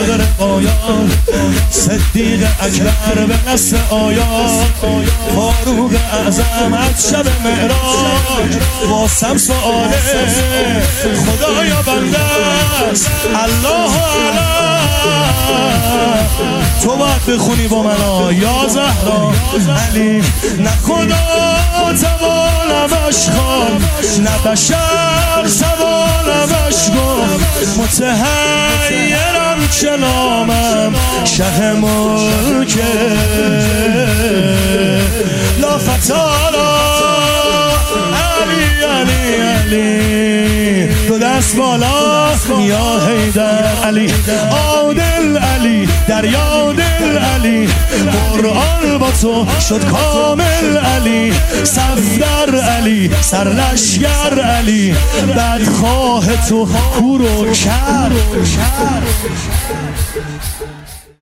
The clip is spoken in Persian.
غرق روایات، صدیق اکبر به نسل آیات، فاروق اعظم از شب معراج واسم سؤاله خدایا بنده است الله اعلم. تو باید بخونی با منا یا زهرا علی، نه خدا توانمش خوان، نه بشر توانمش گفت، متحیرم که نامم شه ملکه لا فتالا علی علی علی، دو دست بالا یا حیدر علی، عادل علی دریا دل علی، قرآن با تو شد کامل علی، صفدر علی سرلشگر علی، بدخواه تو کور و کر.